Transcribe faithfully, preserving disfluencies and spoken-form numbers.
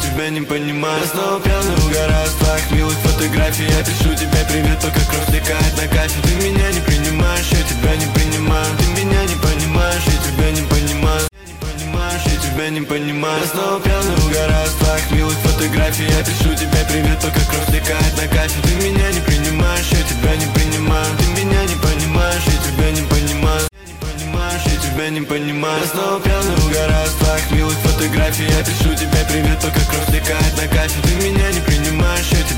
тебя не понимаю. Я снова пьяный угораю с твоих милых фотографий. Я пишу тебе привет, пока кровь стекает на кафе. Ты меня не принимаешь, я тебя не принимаю. Ты меня не понимаешь, я тебя не понимаю. Не понимаешь, я тебя не понимаю. Я снова пьяный угораю с твоих милых фотографий. Я пишу тебе привет, пока кровь стекает на кафе. Ты меня не принимаешь, я тебя не принимаю. Ты меня не понимаешь, я тебя не понимаю. Не понимаешь, я тебя не понимаю. Я снова пьяный угораю с твоих милых фотографий. Я пишу тебе привет, пока кровь стекает на кафе. Ты меня не принимаешь, я